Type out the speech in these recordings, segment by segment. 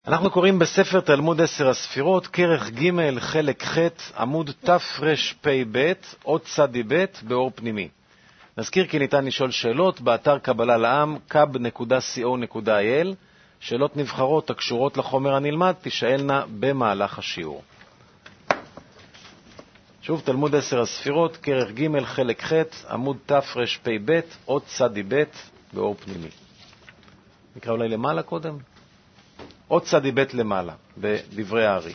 אנחנו קוראים בספר תלמוד 10 הספירות, כרך ג' חלק ח' עמוד תרפ"ב, עוד צדי ב' באור פנימי. נזכיר כי ניתן לשאול שאלות באתר קבלה לעם, kab.co.il. שאלות נבחרות הקשורות לחומר הנלמד תשאלנה במהלך השיעור. שוב, תלמוד 10 הספירות, כרך ג' חלק ח' עמוד תרפ"ב, עוד צדי ב' באור פנימי. נקרא אולי למעלה קודם? עוד צדי ב' למעלה, בדברי הארי.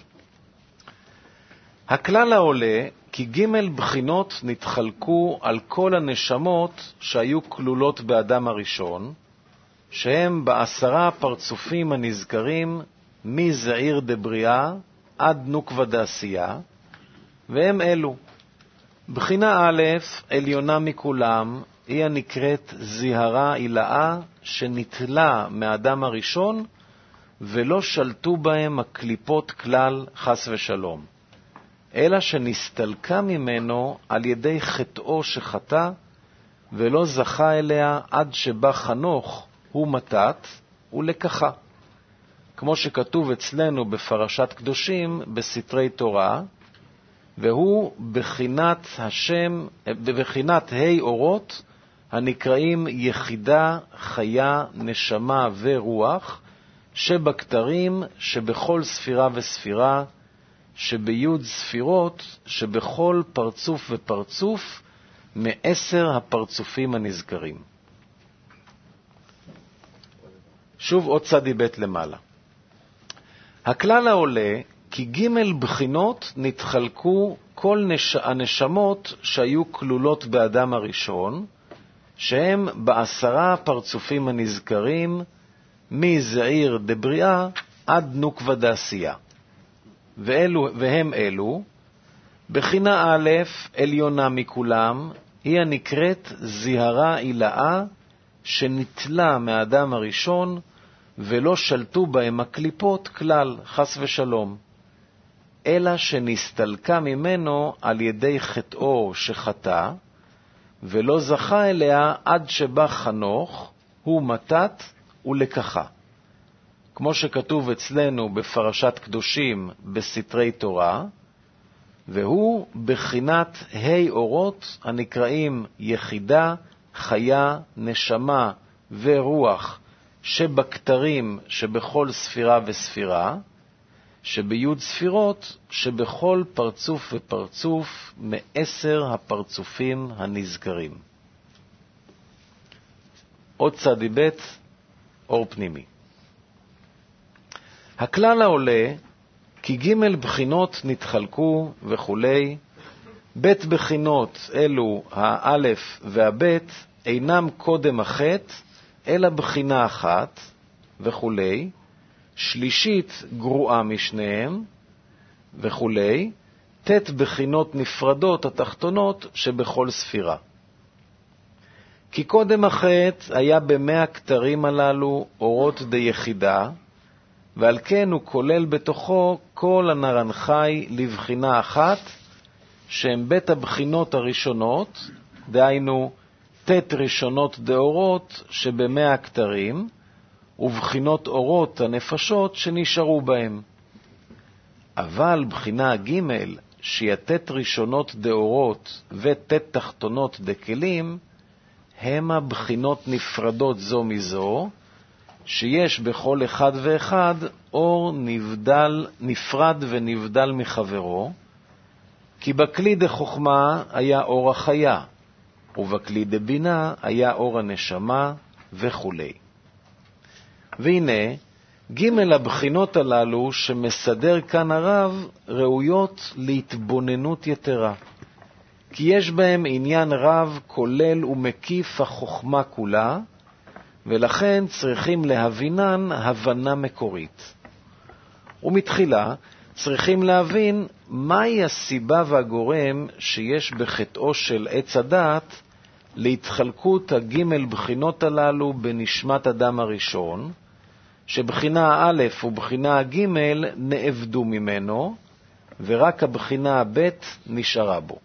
הכלל העולה כי ג' בחינות נתחלקו על כל הנשמות שהיו כלולות באדם הראשון, שהם ב10 פרצופים הנזכרים מזעיר דבריאה עד נוקבה דעשייה, והם אלו. בחינה א' עליונה מכולם היא הנקראת זיהרה עילאה, שנטלה מאדם הראשון ולא שלטו בהם הקליפות כלל חס ושלום, אלא שנסתלקה ממנו על ידי חטאו שחטא, ולא זכה אליה עד שבא חנוך הוא מתת ולקחה, כמו שכתוב אצלנו בפרשת קדושים בסתרי תורה, והוא בחינת השם, בבחינת אורות הנקראים יחידה, חיה, נשמה ורוח, שבכתרים, שבכל ספירה וספירה, שביוד ספירות, שבכל פרצוף ופרצוף, מ10 הפרצופים הנזכרים. שוב עוד צדי ב' למעלה. הכלל העולה כי ג' בחינות נתחלקו כל הנשמות שהיו כלולות באדם הראשון, שהם ב10 הפרצופים הנזכרים, מזעיר דבריאה עד נוקבה דעשייה. והם אלו. בחינה א' עליונה מכולם היא הנקראת זיהרה עילאה, שנטלה מהאדם הראשון ולא שלטו בהם הקליפות כלל חס ושלום, אלא שנסתלקה ממנו על ידי חטאו שחטא, ולא זכה אליה עד שבא חנוך הוא מתת ולקחה, כמו שכתוב אצלנו בפרשת קדושים בסתרי תורה, והוא בחינת אורות הנקראים יחידה, חיה, נשמה ורוח, שבכתרים, שבכל ספירה וספירה, שביוד ספירות, שבכל פרצוף ופרצוף, מ10 הפרצופים הנזכרים. עוד צדי ב' אור פנימי. הכלל העולה כי ג' בחינות נתחלקו וכולי, ב' בחינות אלו האלף והב' אינם קודם החטא, אלא בחינה אחת וכולי, שלישית גרועה משניהם וכולי, ת' בחינות נפרדות התחתונות שבכל ספירה. כי קודם החטא היה ב100 הכתרים הללו אורות דיחידה, ועל כן הוא כולל בתוכו כל הנרנחי לבחינה אחת, שהם בית הבחינות הראשונות, דהיינו ת' ראשונות דאורות שב100 הכתרים, ובחינות אורות הנפשות שנשארו בהם. אבל בחינה ג' שהיא ת' ראשונות דאורות ות' תחתונות דכלים, הם הבחינות נפרדות זו מזו, שיש בכל אחד ואחד אור נפרד ונבדל מחברו, כי בכלי דחוכמה היה אור החיה, ובכלי דבינה היה אור הנשמה וכו'. והנה, ג' הבחינות הללו שמסדר כאן הרב ראויות להתבוננות יתרה, כי יש בהם עניין רב כולל ומקיף החוכמה כולה, ולכן צריכים להבינן הבנה מקורית. ומתחילה צריכים להבין מהי הסיבה והגורם שיש בחטאו של עץ הדעת להתחלקות הג' בחינות הללו בנשמת אדם הראשון, שבחינה א' ובחינה ג' נאבדו ממנו, ורק הבחינה ב' נשארה בו.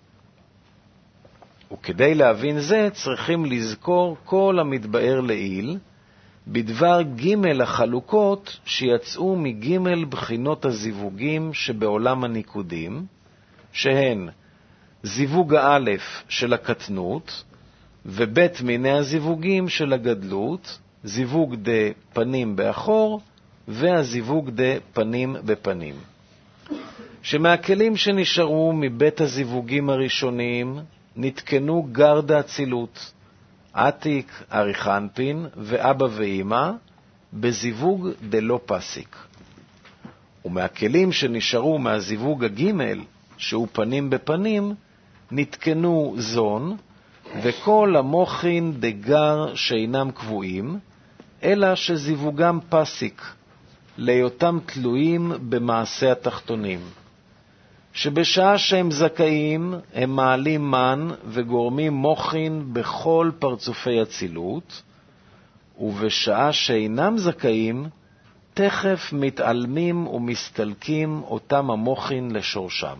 וכדי להבין זה צריכים לזכור כל המתבאר לעיל, בדבר ג' החלוקות שיצאו מג' בחינות הזיווגים שבעולם הניקודים, שהן זיווג האלף של הקטנות ובית מיני הזיווגים של הגדלות, זיווג דה פנים באחור והזיווג דה פנים בפנים. שמהכלים שנשארו מבית הזיווגים הראשונים נתקנו גרד האצילות, עתיק, אריכנפין ואבא ואמא בזיווג דלא פסיק. ומהכלים שנשארו מהזיווג הג' שהוא פנים בפנים נתקנו זון וכל המוחין דגר שאינם קבועים, אלא שזיווגם פסיק, להיותם תלויים במעשה התחתונים, שבשעה שהם זכאים הם מעלים מן וגורמים מוחין בכל פרצופי הצילות, ובשעה שאינם זכאים תכף מתעלמים ומסתלקים אותם המוחין לשורשם.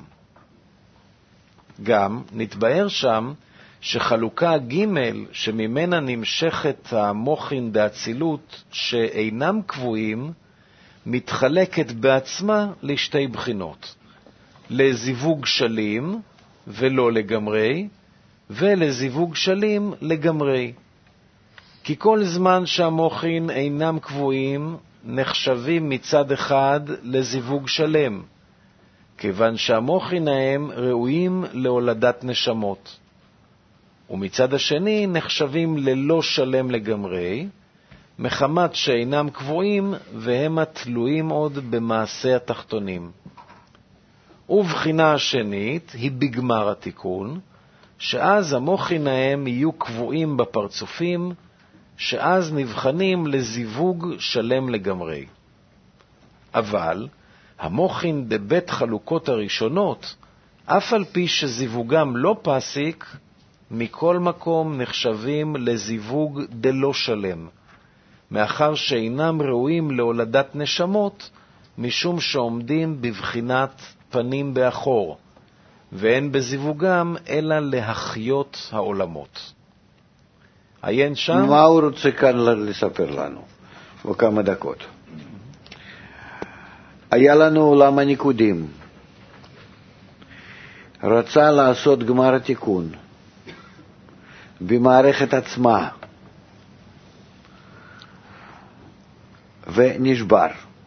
גם נתבהר שם שחלוקה ג' שממנה נמשכת המוחין דאצילות שאינם קבועים מתחלקת בעצמה לשתי בחינות, לזיווג שלים ולא לגמרי, ולזיווג שלים לגמרי. כי כל זמן שהמוחין אינם קבועים נחשבים מצד אחד לזיווג שלם, כיוון שהמוחין ההם ראויים להולדת נשמות, ומצד השני נחשבים ללא שלם לגמרי, מחמת שאינם קבועים והם התלויים עוד במעשה התחתונים. ובחינה השנית היא בגמר התיקון, שאז המוחין ההם יהיו קבועים בפרצופים, שאז נבחנים לזיווג שלם לגמרי. אבל המוחין דבית חלוקות הראשונות, אף על פי שזיווגם לא פסיק, מכל מקום נחשבים לזיווג דלא שלם, מאחר שאינם ראויים להולדת נשמות, משום שעומדים בבחינת פנים באחור, ואין בזיווגם אלא להחיות העולמות. עיין שם. מה הוא רוצה כאן לספר לנו בכמה דקות? היה לנו עולם הניקודים, רצה לעשות גמר התיקון במערכת עצמה, ונשבר.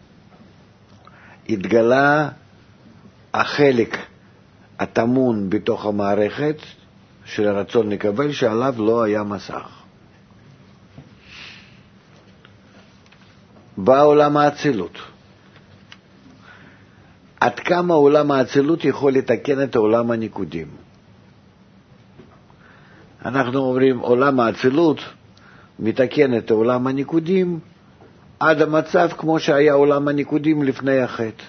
התגלה החלק התמון בתוך המערכת של הרצון לקבל, שעליו לא היה מסך. בא עולם האצילות. עד כמה עולם האצילות יכול לתקן את עולם הניקודים? אנחנו אומרים עולם האצילות מתקן את עולם הניקודים עד המצב כמו שהיה עולם הניקודים לפני החטא.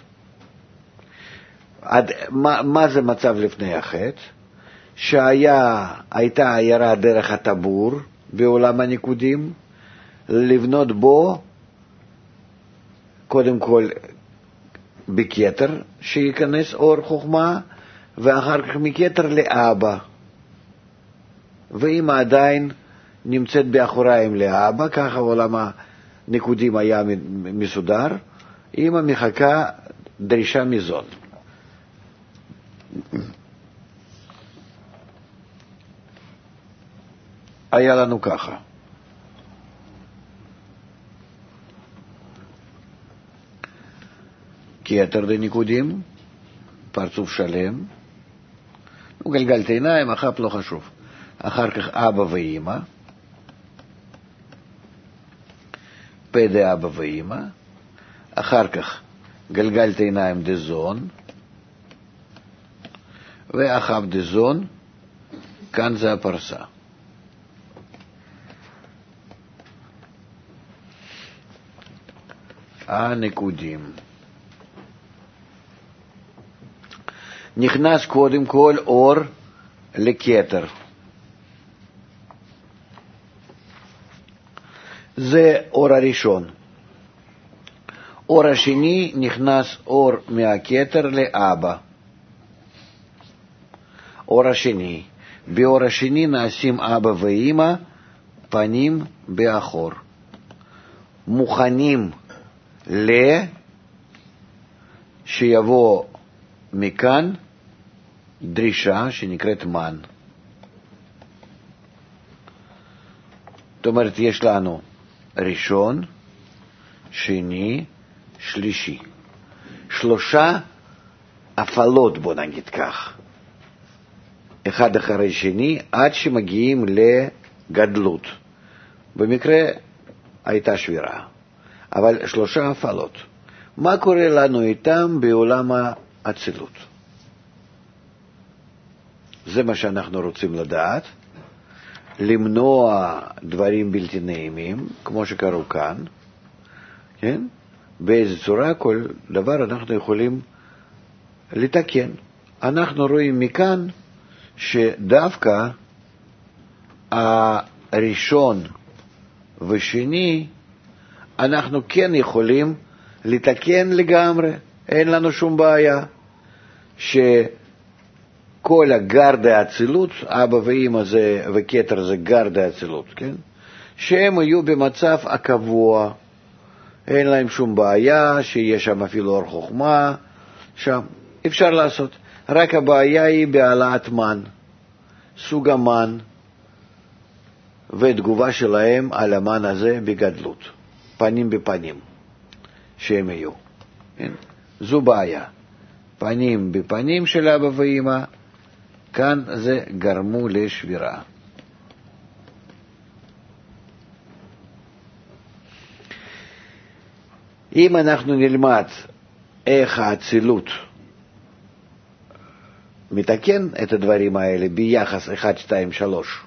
מה זה מצב לפני החטא? שהייתה עיירה דרך הטבור בעולם הניקודים, לבנות בו קודם כל בכתר שיכנס אור חוכמה, ואחר כך מכתר לאבא, ואמא עדיין נמצאת באחוריים לאבא, ככה עולם הניקודים היה מסודר, אמא מחכה דרישה מזון. היה לנו ככה. כתר דניקודים, פרצוף שלם, גלגלת עיניים, אחת לא חשוב. אחר כך אבא ואמא, פה דאבא ואמא, אחר כך גלגלת עיניים דזון, ואחב דזון, כאן זה הפרסה. הניקודים. נכנס קודם כל אור לכתר. זה אור הראשון. אור השני נכנס אור מהכתר לאבא. אור השני. באור השני נעשים אבא ואמא פנים באחור. מוכנים שיבוא מכאן דרישה שנקראת מן. זאת אומרת, יש לנו ראשון, שני, שלישי. 3 הפעלות, בוא נגיד כך. אחד אחרי שני, עד שמגיעים לגדלות. במקרה הייתה שבירה. אבל 3 הפעלות. מה קורה לנו איתם בעולם האצילות? זה מה שאנחנו רוצים לדעת. למנוע דברים בלתי נעימים, כמו שקראו כאן, כן? באיזו צורה כל דבר אנחנו יכולים לתקן. אנחנו רואים מכאן שדווקא הראשון ושני אנחנו כן יכולים לתקן לגמרי, אין לנו שום בעיה שכל הגרדה האצילות, אבא ואמא זה וכתר זה גרדה האצילות, כן? שהם יהיו במצב הקבוע, אין להם שום בעיה, שיש שם אפילו אור חוכמה, שם אפשר לעשות. רק הבעיה היא בהעלאת מן, סוג המן, ותגובה שלהם על המן הזה בגדלות, פנים בפנים, שהם יהיו. כן? זו בעיה. פנים בפנים של אבא ואמא, כאן זה גרמו לשבירה. אם אנחנו נלמד איך האצילות מתקן את הדברים האלה ביחס 1, 2, 3,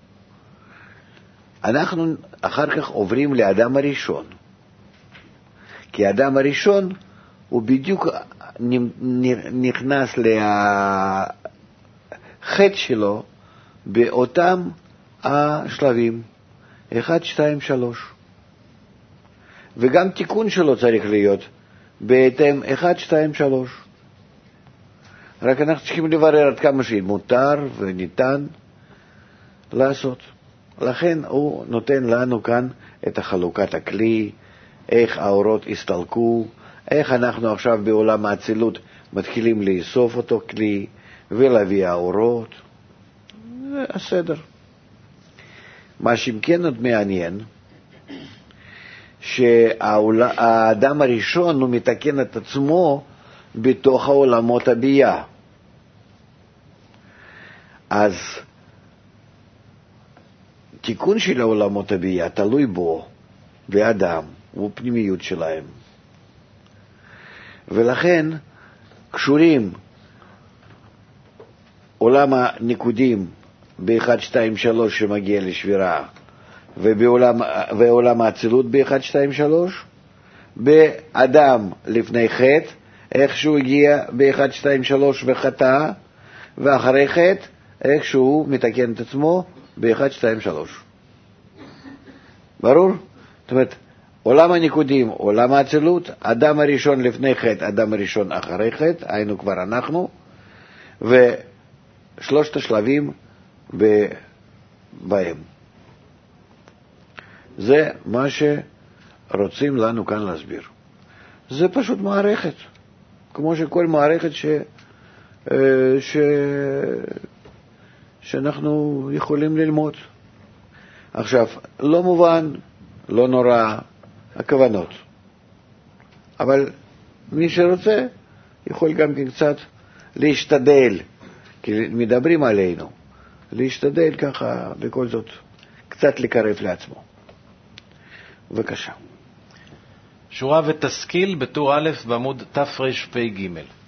אנחנו אחר כך עוברים לאדם הראשון. כי האדם הראשון הוא בדיוק נכנס לחטא שלו באותם השלבים 1, 2, 3. וגם תיקון שלו צריך להיות בהתאם 1, 2, 3. רק אנחנו צריכים לברר עד כמה שמותר וניתן לעשות. לכן הוא נותן לנו כאן את החלוקת הכלי, איך האורות הסתלקו, איך אנחנו עכשיו בעולם האצילות מתחילים לאסוף אותו כלי ולהביא האורות. זה הסדר. מה שכן עוד מעניין, שהאדם הראשון הוא מתקן את עצמו בתוך העולמות הבייה. אז תיקון של העולמות הבייה תלוי בו, באדם, ובפנימיות שלהם. ולכן קשורים עולם הניקודים ב-1, 2, 3 שמגיע לשבירה, ועולם האצילות ב-1, 2, 3, באדם לפני חטא, איך שהוא הגיע ב-1, 2, 3 וחטא, ואחרי חטא, איך שהוא מתקן את עצמו ב-1, 2, 3. ברור? זאת אומרת, עולם הניקודים, עולם האצילות, אדם הראשון לפני חטא, אדם הראשון אחרי חטא, היינו כבר אנחנו, ושלושת השלבים בהם. זה מה שרוצים לנו כאן להסביר. זה פשוט מערכת, כמו שכל מערכת שאנחנו יכולים ללמוד. עכשיו, לא מובן, לא נורא, הכוונות. אבל מי שרוצה יכול גם קצת להשתדל, כי מדברים עלינו, להשתדל ככה בכל זאת, קצת לקרב לעצמו. בבקשה. שורה ותשכיל בטור א' בעמוד תרפ"ג.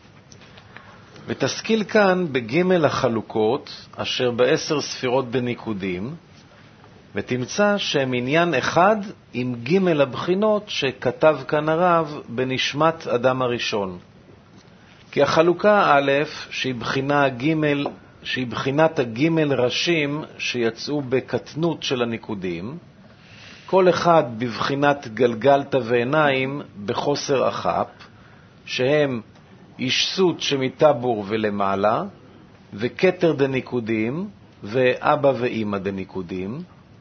ותשכיל כאן בג' החלוקות אשר ב10 ספירות בניקודים, ותמצא שהם עניין אחד עם ג' הבחינות שכתב כאן הרב בנשמת אדם הראשון. כי החלוקה א', שהיא בחינת הג' ראשים שיצאו בקטנות של הניקודים, כל אחד בבחינת גלגלת ועיניים בחוסר אחת, שהם אישסות שמטבור ולמעלה, וכתר דניקודים, ואבא ואמא דניקודים,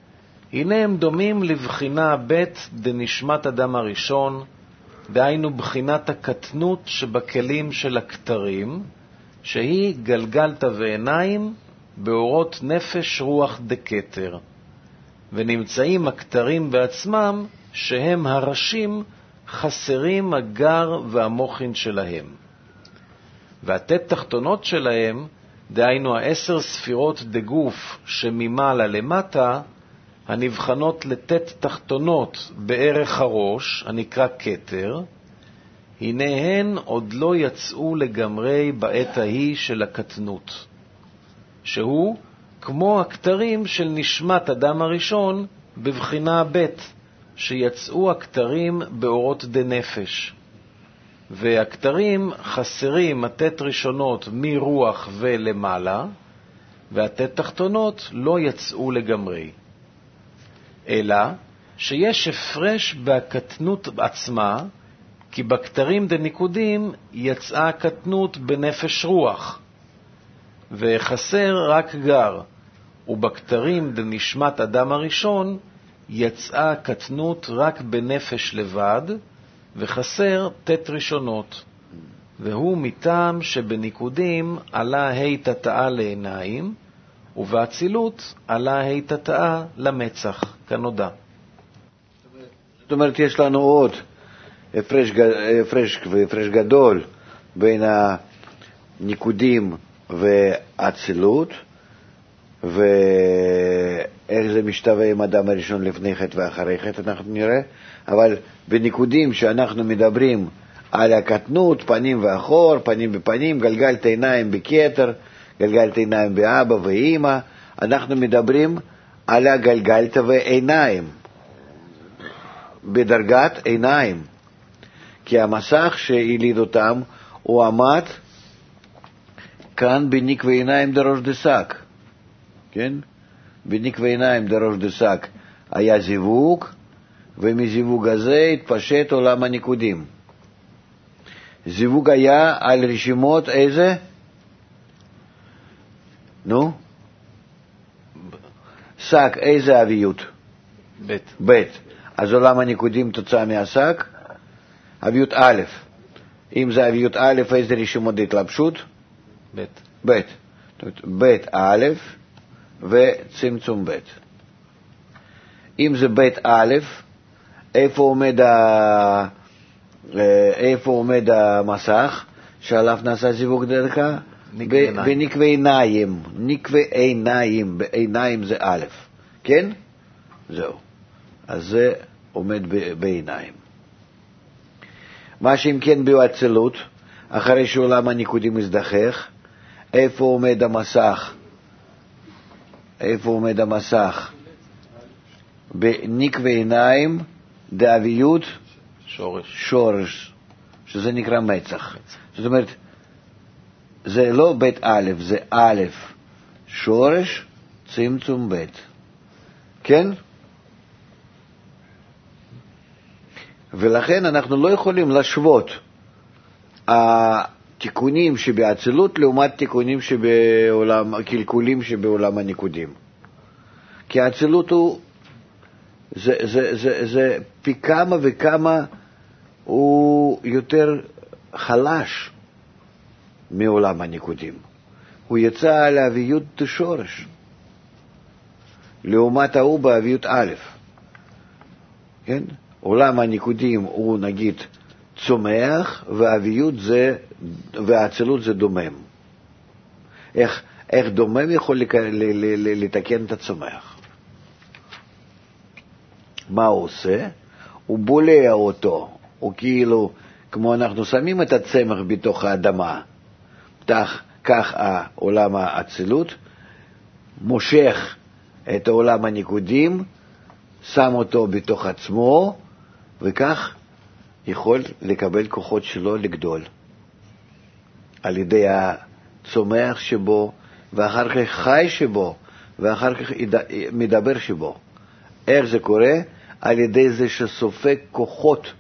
הנה הם דומים לבחינה ב' דנשמת אדם הראשון, דהיינו בחינת הקטנות שבכלים של הכתרים, שהיא גלגלת ועיניים באורות נפש רוח דקטר, ונמצאים הכתרים בעצמם שהם הראשים חסרים הגר והמוחין שלהם. והתת תחתונות שלהם, דהיינו 10 ספירות דגוף שממעלה למטה, הנבחנות לתת תחתונות בערך הראש, הנקרא כתר, הנה הן עוד לא יצאו לגמרי בעת ההיא של הקטנות, שהוא כמו הכתרים של נשמת אדם הראשון בבחינה ב', שיצאו הכתרים באורות דנפש. והכתרים חסרים התת ראשונות מרוח ולמעלה, והתת תחתונות לא יצאו לגמרי. אלא שיש הפרש בהקטנות עצמה, כי בכתרים דניקודים יצאה הקטנות בנפש רוח, וחסר רק גר, ובכתרים דנשמת אדם הראשון יצאה הקטנות רק בנפש לבד, וחסר תת ראשונות, והוא מטעם שבניקודים עלה ה' תתאה לעיניים, ובאצילות עלה ה' תתאה למצח, כנודע. זאת אומרת, יש לנו עוד הפרש גדול בין הניקודים והאצילות, ואיך זה משתווה עם אדם הראשון לפני חטא ואחרי חטא אנחנו נראה. אבל בניקודים שאנחנו מדברים על הקטנות, פנים ואחור, פנים בפנים, גלגלת עיניים בכתר, גלגלת עיניים באבא ואמא, אנחנו מדברים על הגלגלת ועיניים, בדרגת עיניים, כי המסך שהיליד אותם הוא עמד כאן בניק ועיניים דראש דסק, כן? בניק ועיניים דראש דסק היה זיווג, ומזיווג הזה התפשט עולם הניקודים. זיווג היה על רשימות איזה? נו? שק, איזה אביות? ב'. אז עולם הניקודים תוצאה מהשק? אביות א'. אם זה אביות א', איזה רשימות התלבשות? ב'. ב' א' וצמצום ב'. אם זה ב' א', איפה עומד המסך שעליו נעשה זיווג דרכה? בנקבי עיניים. נקבי עיניים, בעיניים זה א', כן? זהו. אז זה עומד בעיניים. מה שאם כן באצילות, אחרי שעולם הניקודים מזדחך, איפה עומד המסך? בנקבי עיניים דאביות שורש, שזה נקרא מצח. זאת אומרת, זה לא בית א', זה א', שורש, צמצום ב'. כן? ולכן אנחנו לא יכולים להשוות התיקונים שבאצילות לעומת תיקונים שבעולם, קלקולים שבעולם הניקודים. כי האצילות הוא, זה פי כמה וכמה הוא יותר חלש מעולם הניקודים. הוא יצא על אביות שורש, לעומת ההוא באביות א'. כן? עולם הניקודים הוא נגיד צומח, והאצילות זה דומם. איך דומם יכול לתקן את הצומח? מה הוא עושה? הוא בולע אותו. הוא כאילו, כמו אנחנו שמים את הצמח בתוך האדמה, כך העולם האצילות מושך את העולם הניקודים, שם אותו בתוך עצמו, וכך יכול לקבל כוחות שלו לגדול על ידי הצומח שבו, ואחר כך חי שבו, ואחר כך מדבר שבו. איך זה קורה? על ידי זה שסופק כוחות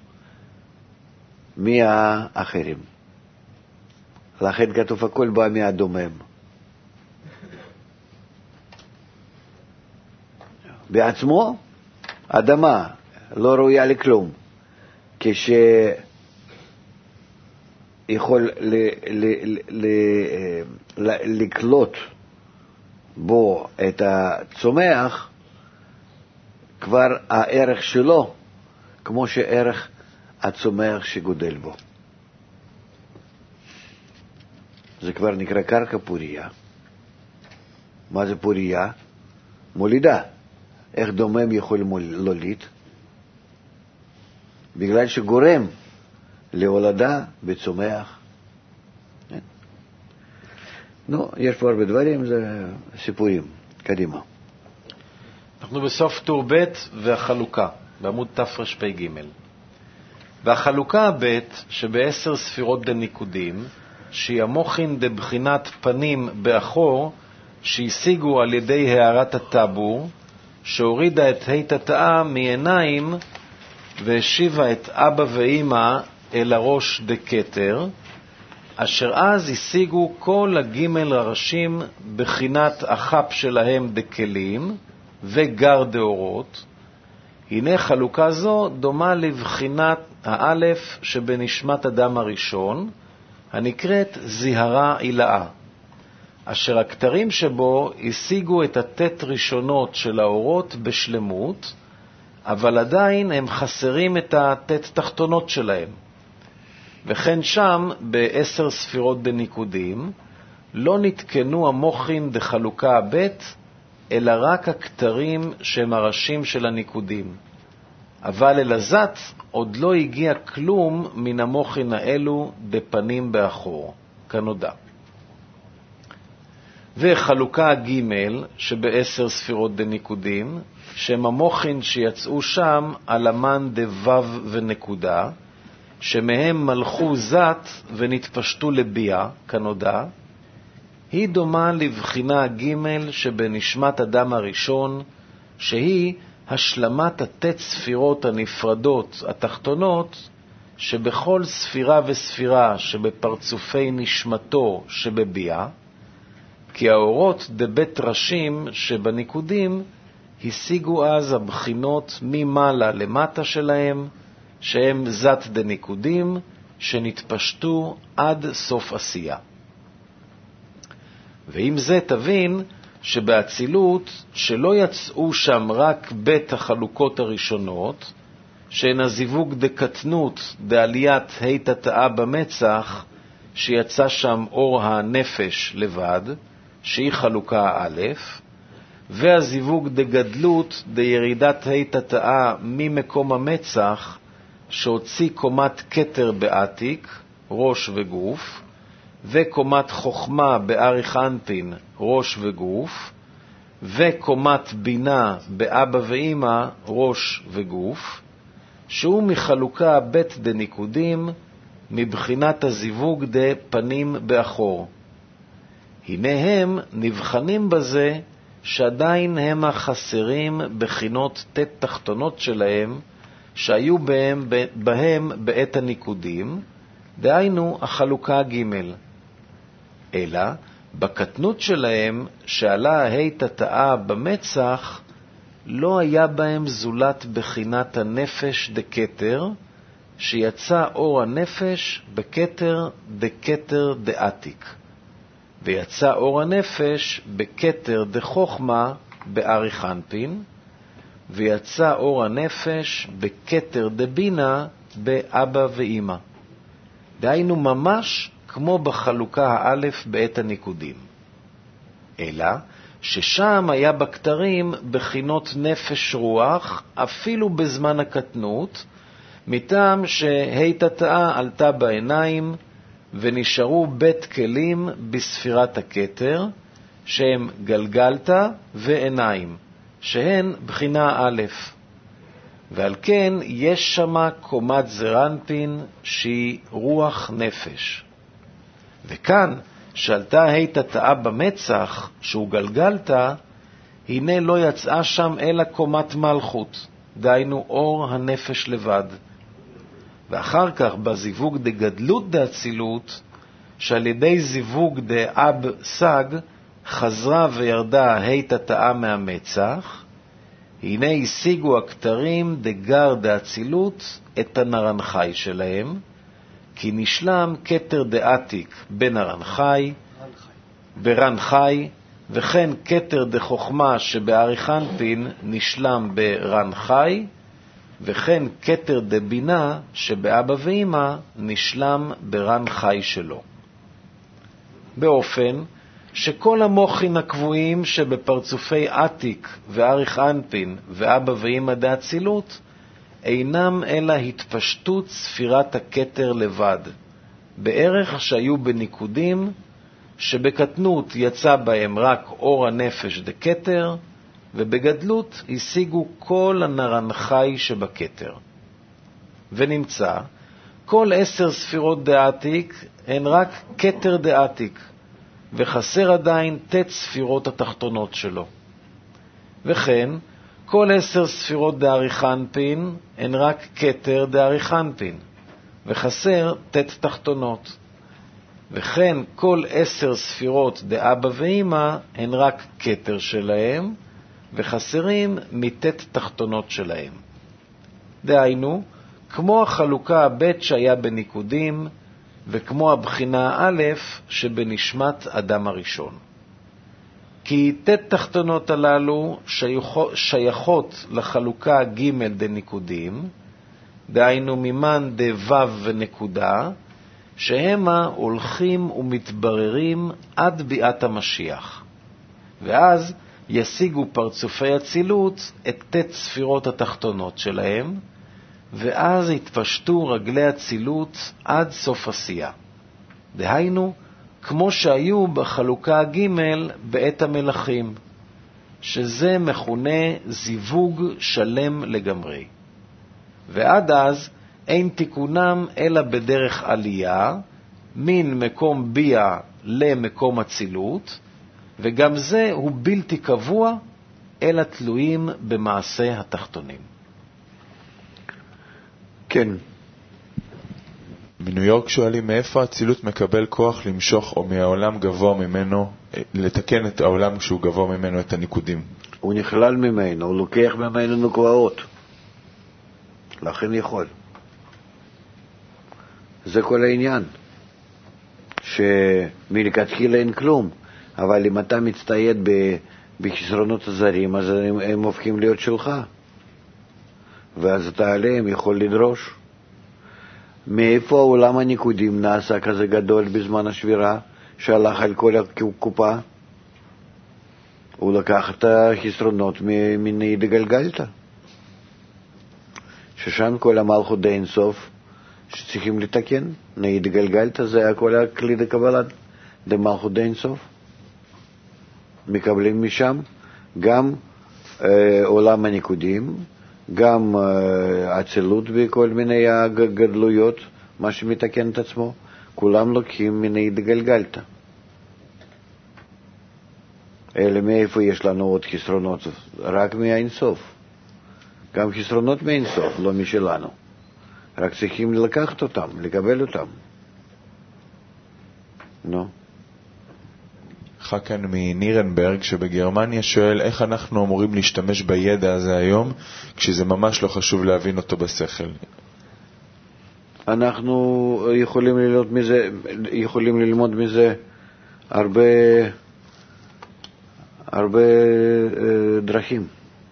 מהאחרים. לכן כתוב הכל בא מהדומם. בעצמו, אדמה לא ראויה לכלום. יכול לקלוט בו את הצומח, כבר הערך שלו כמו שערך הצומח שגודל בו. זה כבר נקרא קרקע פוריה. מה זה פוריה? מולידה. איך דומם יכול להוליד? בגלל שגורם להולדה בצומח. יש פה הרבה דברים, זה סיפורים. קדימה. אנחנו בסוף טור ב' והחלוקה, בעמוד תרפ"ג. והחלוקה ב' שב10 ספירות דניקודים, שהיא המוחין דבחינת פנים באחור, שהשיגו על ידי הערת הטבור, שהורידה את התתאה מעיניים והשיבה את אבא ואמא אל הראש דקטר, אשר אז השיגו כל הגימל הראשים בחינת החפ שלהם דקלים וגר דאורות. הנה חלוקה זו דומה לבחינת האלף שבנשמת אדם הראשון, הנקראת זיהרה עילאה, אשר הכתרים שבו השיגו את התת ראשונות של האורות בשלמות, אבל עדיין הם חסרים את התת תחתונות שלהם. וכן שם, ב10 ספירות דניקודים, לא נתקנו המוחין דחלוקה ב' אלא רק הכתרים שהם הראשים של הניקודים. אבל אל הזת עוד לא הגיע כלום מן המוחין האלו דפנים באחור, כנודע. וחלוקה ג' שב10 ספירות דניקודים, שהם המוחין שיצאו שם על המן דוו ונקודה, שמהם מלכו זת ונתפשטו לביאה, כנודע, היא דומה לבחינה ג' שבנשמת אדם הראשון, שהיא השלמת התת ספירות הנפרדות התחתונות, שבכל ספירה וספירה שבפרצופי נשמתו שבביאה, כי האורות דבית ראשים שבניקודים השיגו אז הבחינות ממעלה למטה שלהם, שהם זת דניקודים שנתפשטו עד סוף עשייה. ועם זה תבין שבאצילות שלא יצאו שם רק בית החלוקות הראשונות, שהן הזיווג דקטנות דעליית התתאה במצח, שיצא שם אור הנפש לבד, שהיא חלוקה א', והזיווג דגדלות דירידת התתאה ממקום המצח, שהוציא קומת כתר בעתיק, ראש וגוף, וקומת חוכמה באריך אנפין, ראש וגוף, וקומת בינה באבא ואמא, ראש וגוף, שהוא מחלוקה בית דניקודים, מבחינת הזיווג דה פנים באחור. הנה הם נבחנים בזה שעדיין הם החסרים בחינות תת תחתונות שלהם, שהיו בהם בעת הניקודים, דהיינו החלוקה ג', אלא בקטנות שלהם שעלה התתאה במצח, לא היה בהם זולת בחינת הנפש דקטר, שיצא אור הנפש בכתר דקטר דעתיק, ויצא אור הנפש בכתר דחוכמה באריך אנפין, ויצא אור הנפש בכתר דבינה באבא ואמא. דהיינו ממש כמו בחלוקה האלף בעת הניקודים. אלא ששם היה בכתרים בחינות נפש רוח אפילו בזמן הקטנות, מטעם שהתתאה עלתה בעיניים ונשארו בית כלים בספירת הכתר, שהם גלגלתא ועיניים, שהן בחינה א', ועל כן יש שמה קומת זרנפין שהיא רוח נפש. וכאן שעלתה התתאה במצח שהוא גלגלתא, הנה לא יצאה שם אלא קומת מלכות, דהיינו אור הנפש לבד. ואחר כך בזיווג דגדלות דאצילות, שעל ידי זיווג דאב סג חזרה וירדה התתאה מהמצח, הנה השיגו הכתרים דגר דאצילות את הנרנחי שלהם, כי נשלם כתר דעתיק בנרנחי, ברנחי, וכן כתר דחוכמה שבאריכנפין נשלם ברנחי, וכן כתר דבינה שבאבא ואמא נשלם ברנחי שלו. באופן שכל המוחין הקבועים שבפרצופי עתיק ואריך אנפין ואבא ואמא דאצילות אינם אלא התפשטות ספירת הכתר לבד, בערך שהיו בניקודים שבקטנות יצא בהם רק אור הנפש דכתר, ובגדלות השיגו כל הנרנחי שבכתר. ונמצא, כל 10 ספירות דעתיק הן רק כתר דעתיק, וחסר עדיין ספירות התחתונות שלו. וכן, כל 10 ספירות דאריכנפין הן רק כתר דאריכנפין, וחסר תחתונות. וכן, כל 10 ספירות דאבא ואמא הן רק כתר שלהם, וחסרים תחתונות שלהם. דהיינו, כמו החלוקה הבית שהיה בניקודים, וכמו הבחינה א' שבנשמת אדם הראשון. כי תחתונות הללו שייכות לחלוקה ג' דניקודים, דהיינו מימן דו' ונקודה, שהמה הולכים ומתבררים עד ביאת המשיח. ואז ישיגו פרצופי הצילות את ספירות התחתונות שלהם, ואז התפשטו רגלי הצילות עד סוף עשייה. דהיינו, כמו שהיו בחלוקה הג' בעת המלאכים, שזה מכונה זיווג שלם לגמרי. ועד אז אין תיקונם אלא בדרך עלייה, מן מקום ביע למקום הצילות, וגם זה הוא בלתי קבוע, אלא תלויים במעשה התחתונים. כן. בניו יורק שואלים מאיפה הצילות מקבל כוח למשוך או מהעולם גבוה ממנו, לתקן את העולם כשהוא גבוה ממנו את הניקודים. הוא נכלל ממנו, הוא לוקח ממנו נקועות. לכן יכול. זה כל העניין. שמלכתחילה אין כלום. אבל אם אתה מצטייד בחסרונות הזרים, אז הם הופכים להיות שלך. ואז אתה עליהם יכול לדרוש. מאיפה העולם הניקודים נעשה כזה גדול בזמן השבירה, שהלך על כל הקופה? הוא לקח את החסרונות מנאי דגלגלתא. ששם כל המלכות די אינסוף שצריכים לתקן. נאי דגלגלתא זה היה כל הכלי דקבלת דמלכות די אינסוף. מקבלים משם גם עולם הניקודים, גם הצילות בכל מיני הגדלויות, מה שמתקן את עצמו, כולם לוקחים מנאי דגלגלתא. אלא מאיפה יש לנו עוד חסרונות? רק מהאינסוף. גם חסרונות מהאינסוף, לא משלנו. רק צריכים לקחת אותם, לקבל אותם. נו. חכן מנירנברג שבגרמניה שואל איך אנחנו אמורים להשתמש בידע הזה היום, כשזה ממש לא חשוב להבין אותו בשכל. אנחנו יכולים ללמוד מזה הרבה דרכים.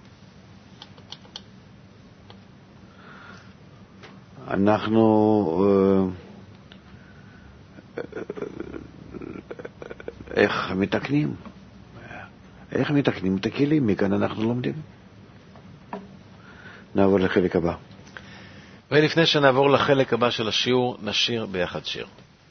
אנחנו איך מתקנים את הכלים, מכאן אנחנו לומדים. נעבור לחלק הבא. ולפני שנעבור לחלק הבא של השיעור, נשיר ביחד שיר.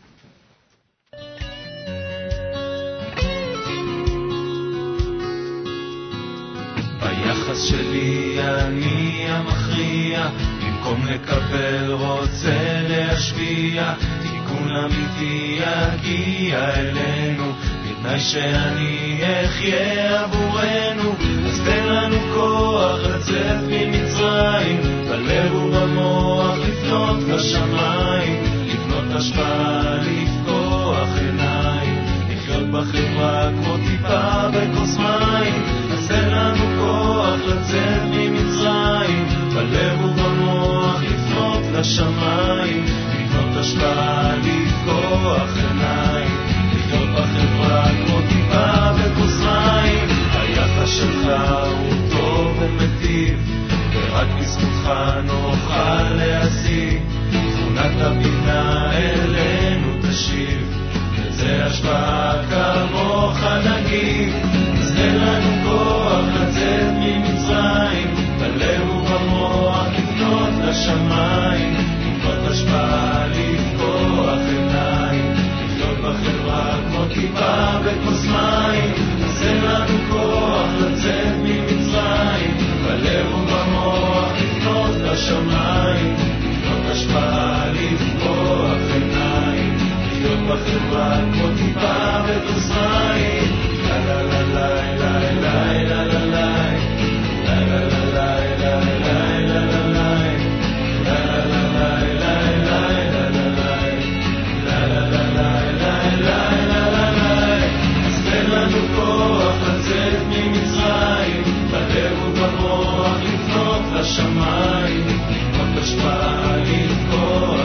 ביחס שלי אני המכריע, במקום לקבל רוצה להשפיע, תיקון אמיתי יגיע אלינו, בתנאי שאני אחיה עבורנו. אז תן לנו כוח לצאת ממצרים, בלב ובמוח לפנות לשמיים, לבנות השפעה, לפקוח עיניים, לחיות בחברה כמו טיפה בכוס מים. אז תן לנו כוח לצאת ממצרים, בלב ובמוח לפנות לשמיים, לבנות השפעה, לפקוח עיניים, לחיות בחברה כמו טיפה בכוס מים. היחס שלך הוא טוב ומטיב, ורק בזכותך נוכל להשיג, תכונת הבינה אלינו תשיב, וזה השפעה כמוך נגיד. אז תן לנו כוח לצאת ממצרים, בלב ובמוח לפנות לשמיים, לבנות השפעה, לפקוח עיניים, לחיות בחברה כמו טיפה בכוס מים. אז תן לנו כוח לצאת ממצרים, בלב ובמוח לפנות לשמיים, לבנות השפעה, לפקוח עיניים, לחיות בחברה כמו טיפה בכוס מים. לה לה לה לה לה לה לה לה השמיים, לבנות השפעה, לפקוח